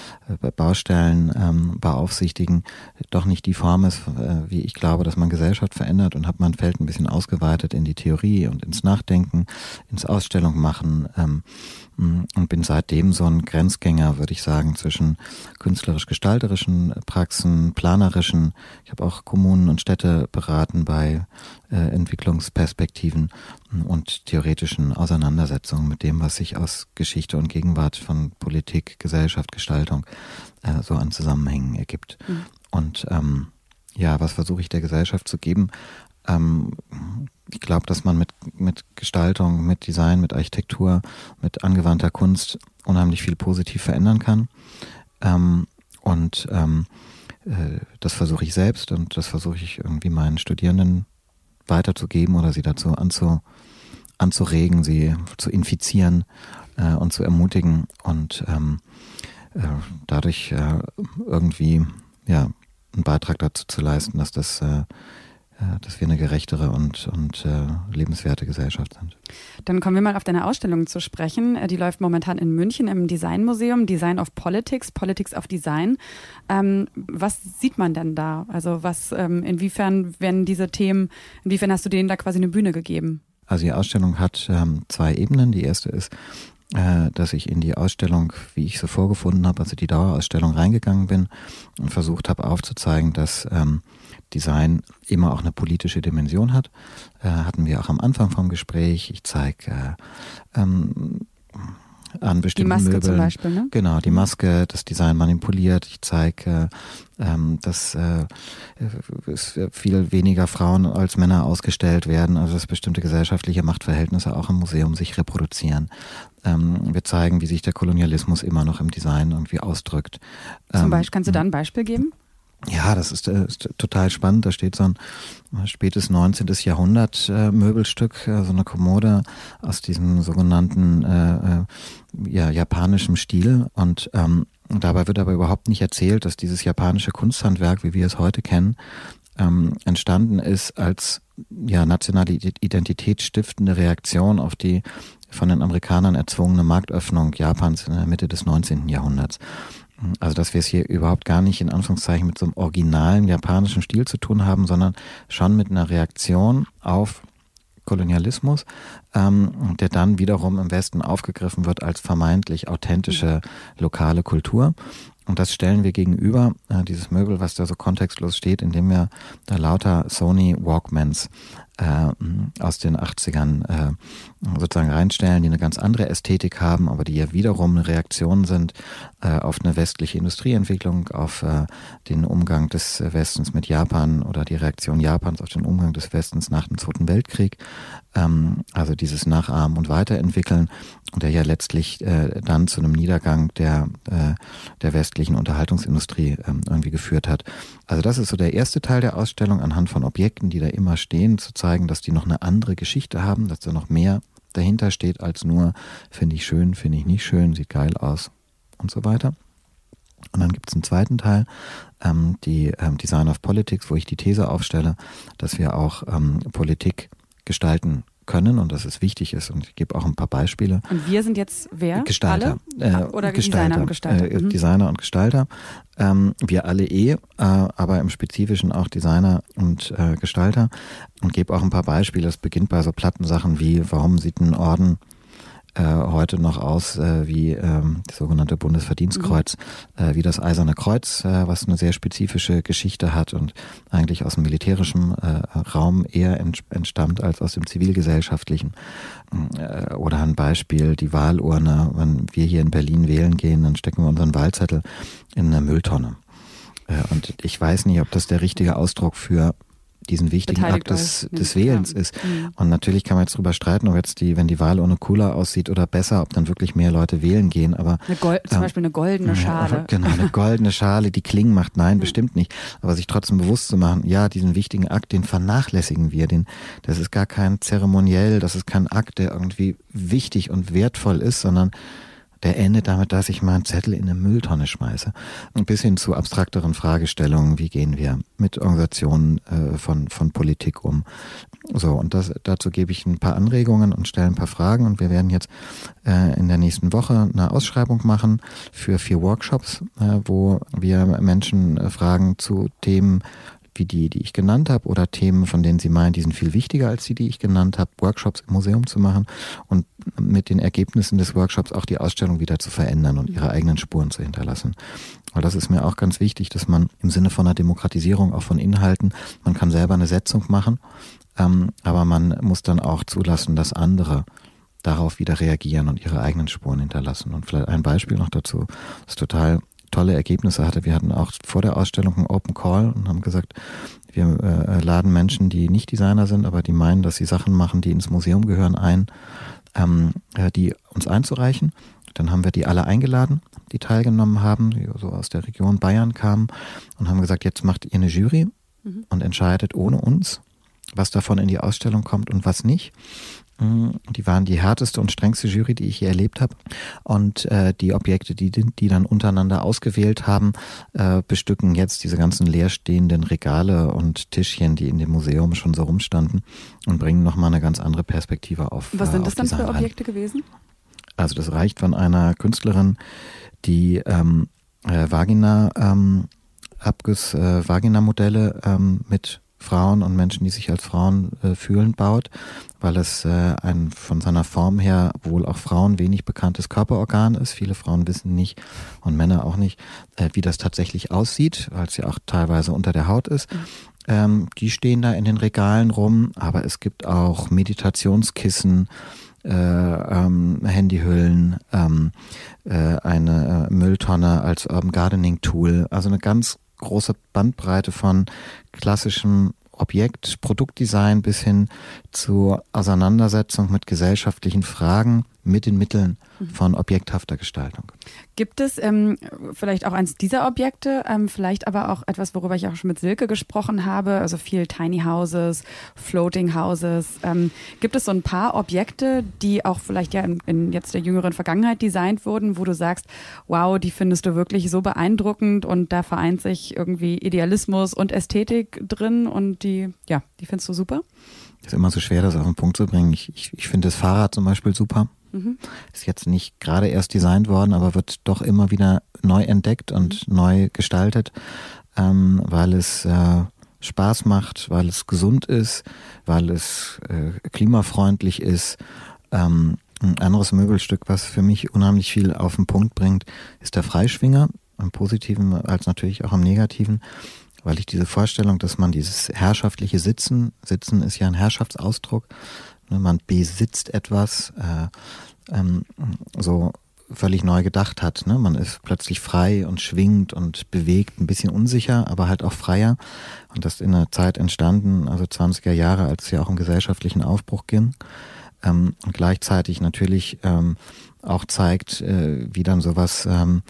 [SPEAKER 7] Baustellen beaufsichtigen doch nicht die Form ist, wie ich glaube, dass man Gesellschaft verändert, und habe mein Feld ein bisschen ausgeweitet in die Theorie und ins Nachdenken, ins Ausstellung machen und bin seitdem so ein Grenzgänger, würde ich sagen, zwischen künstlerisch-gestalterischen Praxen, planerischen. Ich habe auch Kommunen und Städte beraten bei Entwicklungsperspektiven und theoretischen Auseinandersetzungen mit dem, was sich aus Geschichte und Gegenwart von Politik, Gesellschaft, Gestaltung so an Zusammenhängen ergibt. Und was versuche ich der Gesellschaft zu geben? Ich glaube, dass man mit Gestaltung, mit Design, mit Architektur, mit angewandter Kunst unheimlich viel positiv verändern kann. Das versuche ich selbst und das versuche ich irgendwie meinen Studierenden weiterzugeben oder sie dazu anzuregen, sie zu infizieren und zu ermutigen und dadurch irgendwie einen Beitrag dazu zu leisten, dass wir eine gerechtere und lebenswerte Gesellschaft sind.
[SPEAKER 2] Dann kommen wir mal auf deine Ausstellung zu sprechen. Die läuft momentan in München im Designmuseum, Design of Politics, Politics of Design. Was sieht man denn da? Also inwiefern hast du denen da quasi eine Bühne gegeben?
[SPEAKER 7] Also die Ausstellung hat 2 Ebenen. Die erste ist, dass ich in die Ausstellung, wie ich sie vorgefunden habe, also die Dauerausstellung, reingegangen bin und versucht habe aufzuzeigen, dass Design immer auch eine politische Dimension hat. Hatten wir auch am Anfang vom Gespräch. Ich zeige an bestimmten Möbeln. Die Maske zum Beispiel, ne? Genau, die Maske, das Design manipuliert. Ich zeige, dass es viel weniger Frauen als Männer ausgestellt werden, also dass bestimmte gesellschaftliche Machtverhältnisse auch im Museum sich reproduzieren. Wir zeigen, wie sich der Kolonialismus immer noch im Design irgendwie ausdrückt.
[SPEAKER 2] Zum Beispiel, kannst du da ein Beispiel geben?
[SPEAKER 7] Ja, das ist total spannend. Da steht so ein spätes 19. Jahrhundert Möbelstück, so eine Kommode aus diesem sogenannten japanischen Stil. Und dabei wird aber überhaupt nicht erzählt, dass dieses japanische Kunsthandwerk, wie wir es heute kennen, entstanden ist als nationale Identität stiftende Reaktion auf die von den Amerikanern erzwungene Marktöffnung Japans in der Mitte des 19. Jahrhunderts. Also dass wir es hier überhaupt gar nicht in Anführungszeichen mit so einem originalen japanischen Stil zu tun haben, sondern schon mit einer Reaktion auf Kolonialismus, der dann wiederum im Westen aufgegriffen wird als vermeintlich authentische lokale Kultur. Und das stellen wir gegenüber, dieses Möbel, was da so kontextlos steht, indem wir da lauter Sony Walkmans aus den 80ern sozusagen reinstellen, die eine ganz andere Ästhetik haben, aber die ja wiederum eine Reaktion sind auf eine westliche Industrieentwicklung, auf den Umgang des Westens mit Japan oder die Reaktion Japans auf den Umgang des Westens nach dem Zweiten Weltkrieg. also dieses Nachahmen und Weiterentwickeln, der ja letztlich dann zu einem Niedergang der westlichen Unterhaltungsindustrie irgendwie geführt hat. Also das ist so der erste Teil der Ausstellung, anhand von Objekten, die da immer stehen, zu zeigen, dass die noch eine andere Geschichte haben, dass da noch mehr dahinter steht als nur, finde ich schön, finde ich nicht schön, sieht geil aus und so weiter. Und dann gibt es einen zweiten Teil, die Design of Politics, wo ich die These aufstelle, dass wir auch Politik gestalten können und dass es wichtig ist. Und ich gebe auch ein paar Beispiele.
[SPEAKER 2] Und wir sind jetzt wer?
[SPEAKER 7] Gestalter.
[SPEAKER 2] Oder Designer und Gestalter.
[SPEAKER 7] Designer und Gestalter. Wir alle aber im Spezifischen auch Designer und Gestalter. Und gebe auch ein paar Beispiele. Es beginnt bei so platten Sachen wie, warum sieht ein Orden heute noch aus wie das sogenannte Bundesverdienstkreuz, wie das Eiserne Kreuz, was eine sehr spezifische Geschichte hat und eigentlich aus dem militärischen Raum eher entstammt als aus dem zivilgesellschaftlichen. Oder ein Beispiel, die Wahlurne. Wenn wir hier in Berlin wählen gehen, dann stecken wir unseren Wahlzettel in eine Mülltonne. Und ich weiß nicht, ob das der richtige Ausdruck für diesen wichtigen Akt des Wählens ist. Und natürlich kann man jetzt drüber streiten, ob jetzt wenn die Wahlurne cooler aussieht oder besser, ob dann wirklich mehr Leute wählen gehen. Aber
[SPEAKER 2] zum Beispiel eine goldene Schale.
[SPEAKER 7] Genau, eine goldene Schale, die Klingen macht. Nein, bestimmt nicht. Aber sich trotzdem bewusst zu machen, ja, diesen wichtigen Akt, den vernachlässigen wir. Das ist gar kein Zeremoniell, das ist kein Akt, der irgendwie wichtig und wertvoll ist, sondern der endet damit, dass ich meinen Zettel in eine Mülltonne schmeiße. Ein bisschen zu abstrakteren Fragestellungen, wie gehen wir mit Organisationen von Politik um. So, und dazu gebe ich ein paar Anregungen und stelle ein paar Fragen. Und wir werden jetzt in der nächsten Woche eine Ausschreibung machen für 4 Workshops, wo wir Menschen fragen zu Themen wie die ich genannt habe, oder Themen, von denen sie meinen, die sind viel wichtiger als die ich genannt habe, Workshops im Museum zu machen und mit den Ergebnissen des Workshops auch die Ausstellung wieder zu verändern und ihre eigenen Spuren zu hinterlassen. Weil das ist mir auch ganz wichtig, dass man im Sinne von einer Demokratisierung auch von Inhalten, man kann selber eine Setzung machen, aber man muss dann auch zulassen, dass andere darauf wieder reagieren und ihre eigenen Spuren hinterlassen. Und vielleicht ein Beispiel noch dazu, das total tolle Ergebnisse hatte. Wir hatten auch vor der Ausstellung einen Open Call und haben gesagt, wir laden Menschen, die nicht Designer sind, aber die meinen, dass sie Sachen machen, die ins Museum gehören, ein, die uns einzureichen. Dann haben wir die alle eingeladen, die teilgenommen haben, die so aus der Region Bayern kamen und haben gesagt, jetzt macht ihr eine Jury und entscheidet ohne uns, was davon in die Ausstellung kommt und was nicht. Die waren die härteste und strengste Jury, die ich je erlebt habe. Und die Objekte, die dann untereinander ausgewählt haben, bestücken jetzt diese ganzen leerstehenden Regale und Tischchen, die in dem Museum schon so rumstanden, und bringen nochmal eine ganz andere Perspektive auf.
[SPEAKER 2] Was sind das dann für Objekte gewesen?
[SPEAKER 7] Also das reicht von einer Künstlerin, die Vaginamodelle mit Frauen und Menschen, die sich als Frauen fühlen, baut, weil es ein von seiner Form her wohl auch Frauen wenig bekanntes Körperorgan ist. Viele Frauen wissen nicht und Männer auch nicht, wie das tatsächlich aussieht, weil es ja auch teilweise unter der Haut ist. Die stehen da in den Regalen rum, aber es gibt auch Meditationskissen, Handyhüllen, eine Mülltonne als Urban Gardening Tool, also eine ganz große Bandbreite von klassischem Produktdesign bis hin zur Auseinandersetzung mit gesellschaftlichen Fragen mit den Mitteln von objekthafter Gestaltung.
[SPEAKER 2] Gibt es vielleicht auch eins dieser Objekte, vielleicht aber auch etwas, worüber ich auch schon mit Silke gesprochen habe, also viel Tiny Houses, Floating Houses. Gibt es so ein paar Objekte, die auch vielleicht ja in jetzt der jüngeren Vergangenheit designt wurden, wo du sagst, wow, die findest du wirklich so beeindruckend und da vereint sich irgendwie Idealismus und Ästhetik drin und die findest du super?
[SPEAKER 7] Ist immer so schwer, das auf den Punkt zu bringen. Ich finde das Fahrrad zum Beispiel super. Ist jetzt nicht gerade erst designt worden, aber wird doch immer wieder neu entdeckt und neu gestaltet, weil es Spaß macht, weil es gesund ist, weil es klimafreundlich ist. Ein anderes Möbelstück, was für mich unheimlich viel auf den Punkt bringt, ist der Freischwinger, im Positiven als natürlich auch im Negativen, weil ich diese Vorstellung, dass man dieses herrschaftliche Sitzen ist ja ein Herrschaftsausdruck, man besitzt etwas, so völlig neu gedacht hat. Ne? Man ist plötzlich frei und schwingt und bewegt, ein bisschen unsicher, aber halt auch freier. Und das ist in einer Zeit entstanden, also 20er Jahre, als es ja auch um gesellschaftlichen Aufbruch ging. Und gleichzeitig natürlich auch zeigt, wie dann sowas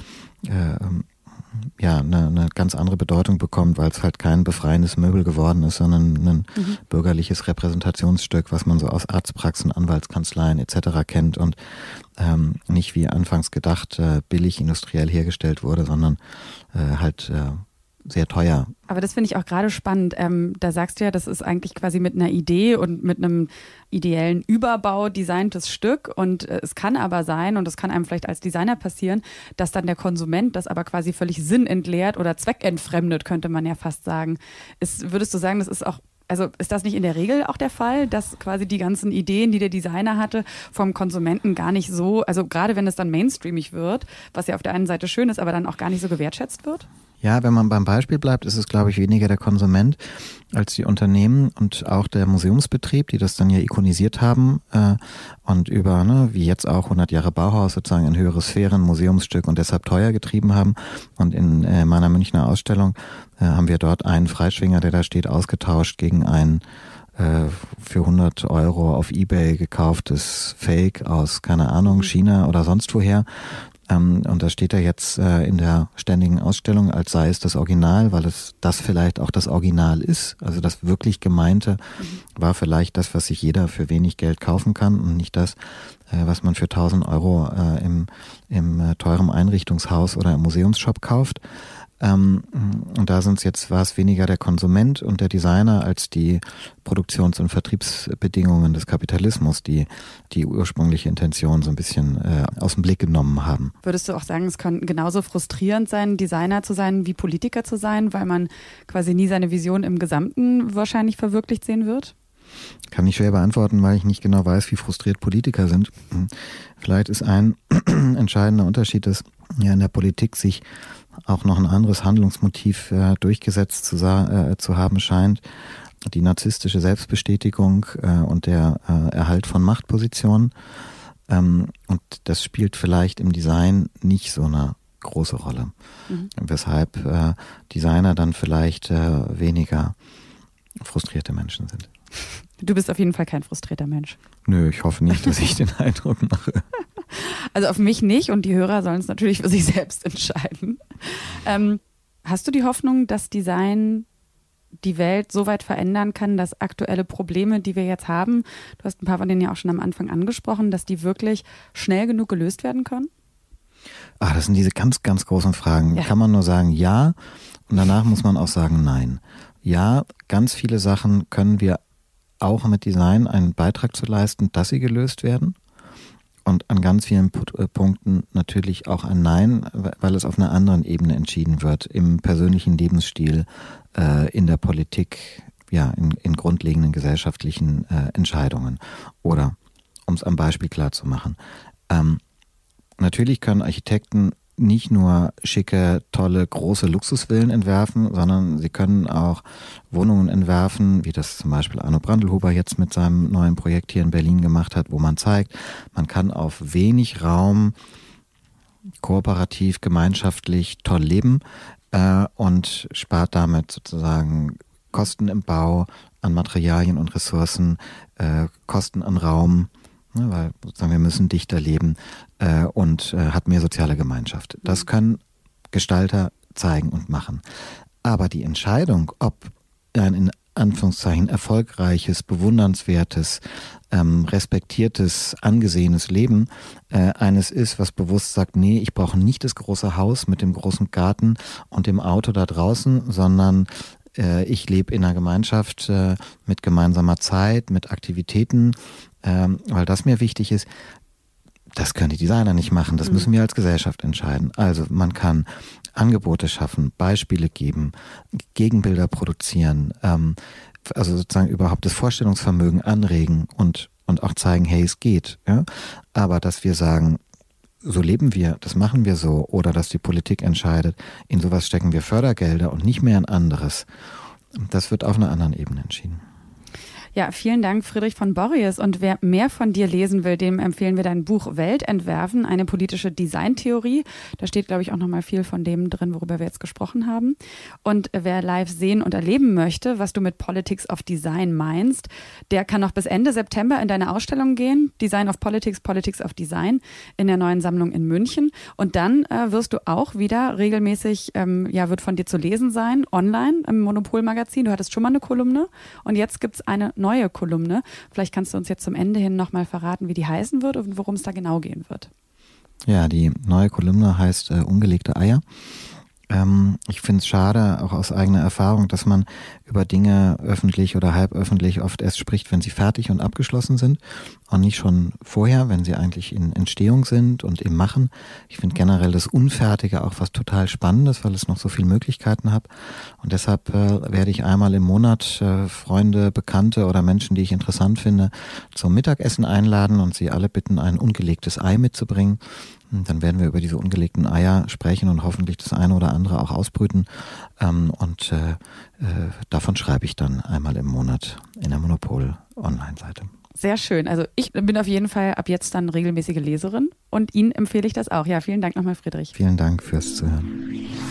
[SPEAKER 7] eine ganz andere Bedeutung bekommt, weil es halt kein befreiendes Möbel geworden ist, sondern ein bürgerliches Repräsentationsstück, was man so aus Arztpraxen, Anwaltskanzleien etc. kennt und nicht wie anfangs gedacht billig industriell hergestellt wurde, sondern halt sehr teuer.
[SPEAKER 2] Aber das finde ich auch gerade spannend. Da sagst du ja, das ist eigentlich quasi mit einer Idee und mit einem ideellen Überbau designtes Stück und es kann aber sein, und das kann einem vielleicht als Designer passieren, dass dann der Konsument das aber quasi völlig sinnentleert oder zweckentfremdet, könnte man ja fast sagen. Würdest du sagen, das ist auch, also ist das nicht in der Regel auch der Fall, dass quasi die ganzen Ideen, die der Designer hatte, vom Konsumenten gar nicht so, also gerade wenn es dann mainstreamig wird, was ja auf der einen Seite schön ist, aber dann auch gar nicht so gewertschätzt wird?
[SPEAKER 7] Ja, wenn man beim Beispiel bleibt, ist es, glaube ich, weniger der Konsument als die Unternehmen und auch der Museumsbetrieb, die das dann ja ikonisiert haben und über, wie jetzt auch 100 Jahre Bauhaus, sozusagen in höhere Sphären, Museumsstück und deshalb teuer getrieben haben. Und in meiner Münchner Ausstellung haben wir dort einen Freischwinger, der da steht, ausgetauscht gegen einen für 100 Euro auf eBay gekauftes Fake aus, keine Ahnung, China oder sonst woher. Und da steht er jetzt in der ständigen Ausstellung, als sei es das Original, weil es das vielleicht auch das Original ist. Also das wirklich Gemeinte war vielleicht das, was sich jeder für wenig Geld kaufen kann und nicht das, was man für 1.000 Euro im teuren Einrichtungshaus oder im Museumsshop kauft. Und da war es weniger der Konsument und der Designer als die Produktions- und Vertriebsbedingungen des Kapitalismus, die ursprüngliche Intention so ein bisschen aus dem Blick genommen haben.
[SPEAKER 2] Würdest du auch sagen, es kann genauso frustrierend sein, Designer zu sein wie Politiker zu sein, weil man quasi nie seine Vision im Gesamten wahrscheinlich verwirklicht sehen wird?
[SPEAKER 7] Kann ich schwer beantworten, weil ich nicht genau weiß, wie frustriert Politiker sind. Vielleicht ist ein entscheidender Unterschied, dass ja in der Politik sich auch noch ein anderes Handlungsmotiv durchgesetzt zu haben scheint. Die narzisstische Selbstbestätigung und der Erhalt von Machtpositionen. Und das spielt vielleicht im Design nicht so eine große Rolle. Weshalb Designer dann vielleicht weniger frustrierte Menschen sind.
[SPEAKER 2] Du bist auf jeden Fall kein frustrierter Mensch.
[SPEAKER 7] Nö, ich hoffe nicht, dass ich den Eindruck mache.
[SPEAKER 2] Also auf mich nicht und die Hörer sollen es natürlich für sich selbst entscheiden. Hast du die Hoffnung, dass Design die Welt so weit verändern kann, dass aktuelle Probleme, die wir jetzt haben, du hast ein paar von denen ja auch schon am Anfang angesprochen, dass die wirklich schnell genug gelöst werden können?
[SPEAKER 7] Das sind diese ganz, ganz großen Fragen.
[SPEAKER 2] Ja.
[SPEAKER 7] Kann man nur sagen, ja, und danach muss man auch sagen, nein. Ja, ganz viele Sachen können wir auch mit Design einen Beitrag zu leisten, dass sie gelöst werden. Und an ganz vielen Punkten natürlich auch ein Nein, weil es auf einer anderen Ebene entschieden wird, im persönlichen Lebensstil, in der Politik, ja, in grundlegenden gesellschaftlichen Entscheidungen. Oder, um es am Beispiel klar zu machen, natürlich können Architekten nicht nur schicke, tolle, große Luxusvillen entwerfen, sondern sie können auch Wohnungen entwerfen, wie das zum Beispiel Arno Brandelhuber jetzt mit seinem neuen Projekt hier in Berlin gemacht hat, wo man zeigt, man kann auf wenig Raum kooperativ, gemeinschaftlich toll leben und spart damit sozusagen Kosten im Bau, an Materialien und Ressourcen, Kosten an Raum, weil sozusagen wir müssen dichter leben und hat mehr soziale Gemeinschaft. Das können Gestalter zeigen und machen. Aber die Entscheidung, ob ein in Anführungszeichen erfolgreiches, bewundernswertes, respektiertes, angesehenes Leben eines ist, was bewusst sagt, nee, ich brauche nicht das große Haus mit dem großen Garten und dem Auto da draußen, sondern ich lebe in einer Gemeinschaft mit gemeinsamer Zeit, mit Aktivitäten, weil das mir wichtig ist. Das können die Designer nicht machen, das müssen wir als Gesellschaft entscheiden. Also man kann Angebote schaffen, Beispiele geben, Gegenbilder produzieren, also sozusagen überhaupt das Vorstellungsvermögen anregen und auch zeigen, hey, es geht. Ja? Aber dass wir sagen, so leben wir, das machen wir so, oder dass die Politik entscheidet, in sowas stecken wir Fördergelder und nicht mehr in anderes, das wird auf einer anderen Ebene entschieden.
[SPEAKER 2] Ja, vielen Dank, Friedrich von Borries. Und wer mehr von dir lesen will, dem empfehlen wir dein Buch Weltentwerfen, eine politische Designtheorie. Da steht, glaube ich, auch nochmal viel von dem drin, worüber wir jetzt gesprochen haben. Und wer live sehen und erleben möchte, was du mit Politics of Design meinst, der kann noch bis Ende September in deine Ausstellung gehen. Design of Politics, Politics of Design in der neuen Sammlung in München. Und dann wirst du auch wieder regelmäßig, wird von dir zu lesen sein, online im Monopol-Magazin. Du hattest schon mal eine Kolumne und jetzt gibt es eine neue Kolumne. Vielleicht kannst du uns jetzt zum Ende hin nochmal verraten, wie die heißen wird und worum es da genau gehen wird.
[SPEAKER 7] Ja, die neue Kolumne heißt Ungelegte Eier. Ich finde es schade, auch aus eigener Erfahrung, dass man über Dinge öffentlich oder halböffentlich oft erst spricht, wenn sie fertig und abgeschlossen sind und nicht schon vorher, wenn sie eigentlich in Entstehung sind und im Machen. Ich finde generell das Unfertige auch was total Spannendes, weil es noch so viele Möglichkeiten hat. Und deshalb werde ich einmal im Monat Freunde, Bekannte oder Menschen, die ich interessant finde, zum Mittagessen einladen und sie alle bitten, ein ungelegtes Ei mitzubringen. Dann werden wir über diese ungelegten Eier sprechen und hoffentlich das eine oder andere auch ausbrüten. Und davon schreibe ich dann einmal im Monat in der Monopol-Online-Seite.
[SPEAKER 2] Sehr schön. Also ich bin auf jeden Fall ab jetzt dann regelmäßige Leserin und Ihnen empfehle ich das auch. Ja, vielen Dank nochmal, Friedrich.
[SPEAKER 7] Vielen Dank fürs Zuhören.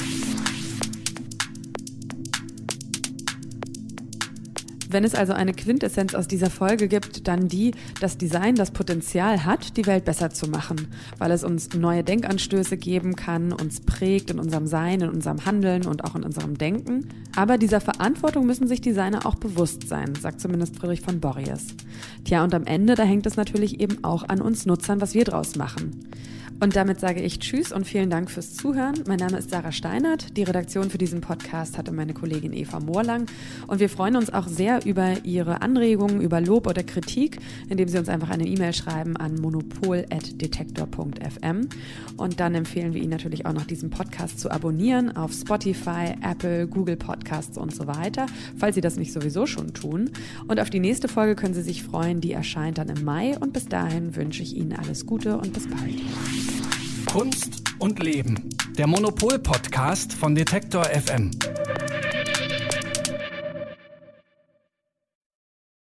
[SPEAKER 2] Wenn es also eine Quintessenz aus dieser Folge gibt, dann die, dass Design das Potenzial hat, die Welt besser zu machen, weil es uns neue Denkanstöße geben kann, uns prägt in unserem Sein, in unserem Handeln und auch in unserem Denken. Aber dieser Verantwortung müssen sich Designer auch bewusst sein, sagt zumindest Friedrich von Borries. Tja, und am Ende, da hängt es natürlich eben auch an uns Nutzern, was wir draus machen. Und damit sage ich Tschüss und vielen Dank fürs Zuhören. Mein Name ist Sarah Steinert. Die Redaktion für diesen Podcast hatte meine Kollegin Eva Moorlang. Und wir freuen uns auch sehr über Ihre Anregungen, über Lob oder Kritik, indem Sie uns einfach eine E-Mail schreiben an monopol@detektor.fm. Und dann empfehlen wir Ihnen natürlich auch noch, diesen Podcast zu abonnieren auf Spotify, Apple, Google Podcasts und so weiter, falls Sie das nicht sowieso schon tun. Und auf die nächste Folge können Sie sich freuen. Die erscheint dann im Mai. Und bis dahin wünsche ich Ihnen alles Gute und bis bald.
[SPEAKER 1] Kunst und Leben. Der Monopol-Podcast von Detektor FM.